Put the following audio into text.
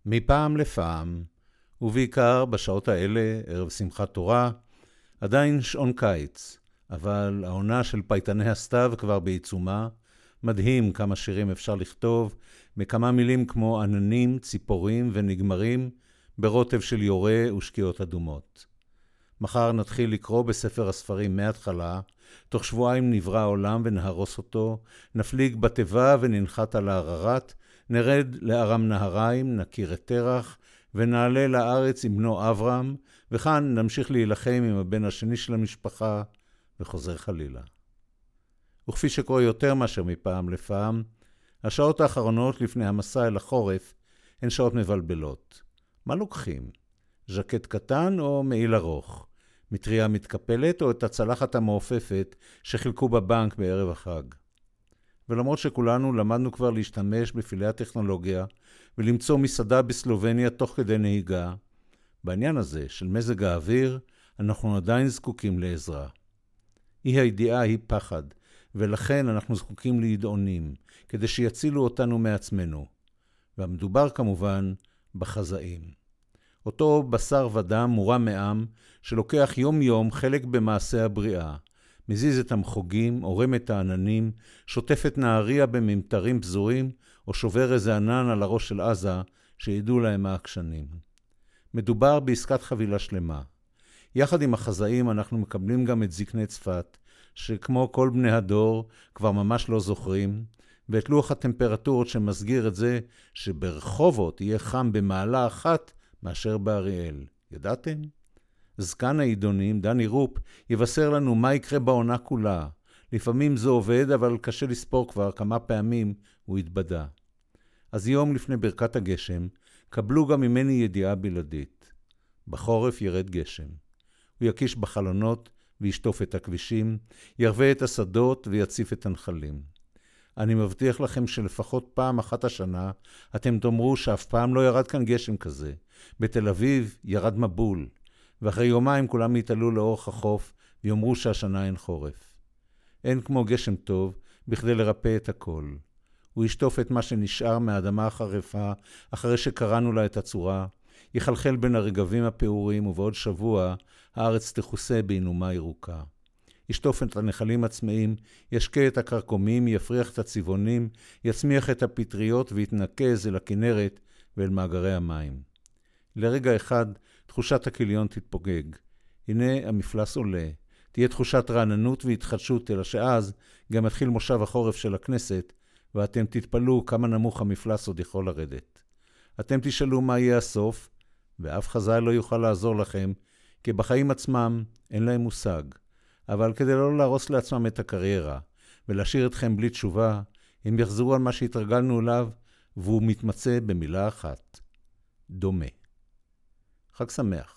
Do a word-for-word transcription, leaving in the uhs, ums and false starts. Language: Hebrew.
מפעם לפעם, ובעיקר בשעות האלה, ערב שמחת תורה, עדיין שעון קיץ, אבל העונה של פייטני הסתיו כבר בעיצומה. מדהים כמה שירים אפשר לכתוב, מכמה מילים כמו עננים, ציפורים ונגמרים, ברוטב של יורה ושקיעות אדומות. מחר נתחיל לקרוא בספר הספרים מההתחלה, תוך שבועיים נברא העולם ונהרוס אותו, נפליג בתיבה וננחת על העררת, נרד לארם נהריים, נכיר את תרח, ונעלה לארץ עם בנו אברהם, וכאן נמשיך להילחם עם הבן השני של המשפחה, וחוזר חלילה. וכפי שקורה יותר מאשר מפעם לפעם, השעות האחרונות לפני המסע אל החורף הן שעות מבלבלות. מה לוקחים? ז'קט קטן או מעיל ארוך? מטריה מתקפלת או את הצלחת המעופפת שחילקו בבנק בערב החג? ולמרות שכולנו למדנו כבר להשתמש בפילי הטכנולוגיה ולמצוא מסעדה בסלובניה תוך כדי נהיגה, בעניין הזה של מזג האוויר אנחנו עדיין זקוקים לעזרה. אי הידיעה היא פחד, ולכן אנחנו זקוקים לידעונים, כדי שיצילו אותנו מעצמנו. והמדובר כמובן בחזאים. אותו בשר ודם מורם מעם שלוקח יום יום חלק במעשה הבריאה, מזיז את המחוגים, עורם את העננים, שוטף את נהריה בממטרים פזורים, או שובר איזה ענן על הראש של עזה שידעו להם העקשנים. מדובר בעסקת חבילה שלמה. יחד עם החזאים אנחנו מקבלים גם את זקני צפת, שכמו כל בני הדור כבר ממש לא זוכרים, ואת לוח הטמפרטורות שמסגיר את זה שברחובות יהיה חם במעלה אחת מאשר באריאל. ידעתם? זקן העידונים, דני רופ, יבשר לנו מה יקרה בעונה כולה. לפעמים זה עובד, אבל קשה לספור כבר כמה פעמים הוא התבדה. אז יום לפני ברכת הגשם, קבלו גם ממני ידיעה בלעדית. בחורף ירד גשם. הוא יקיש בחלונות וישטוף את הכבישים, ירווה את השדות ויציף את הנחלים. אני מבטיח לכם שלפחות פעם אחת השנה, אתם תאמרו שאף פעם לא ירד כאן גשם כזה. בתל אביב ירד מבול, ואחרי יומיים כולם יתעלו לאורך החוף ויאמרו שהשנה אין חורף. אין כמו גשם טוב בכדי לרפא את הכל. הוא ישטוף את מה שנשאר מהאדמה החרפה אחרי שקראנו לה את הצורה, יחלחל בין הרגבים הפעורים, ובעוד שבוע הארץ תחוסה בעינומה ירוקה. ישטוף את הנחלים עצמאים, ישקה את הקרקומים, יפריח את הצבעונים, יצמיח את הפטריות ויתנקז אל הכנרת ואל מאגרי המים. לרגע אחד תחושת הכיליון תתפוגג. הנה המפלס עולה. תהיה תחושת רעננות והתחדשות, אלא שאז גם מתחיל מושב החורף של הכנסת, ואתם תתפלו כמה נמוך המפלס עוד יכול לרדת. אתם תשאלו מה יהיה הסוף, ואף חזאי לא יוכל לעזור לכם, כי בחיים עצמם אין להם מושג. אבל כדי לא להרוס לעצמם את הקריירה, ולהשאיר אתכם בלי תשובה, הם יחזרו על מה שהתרגלנו אליו, והוא מתמצא במילה אחת. דומה. חג שמח.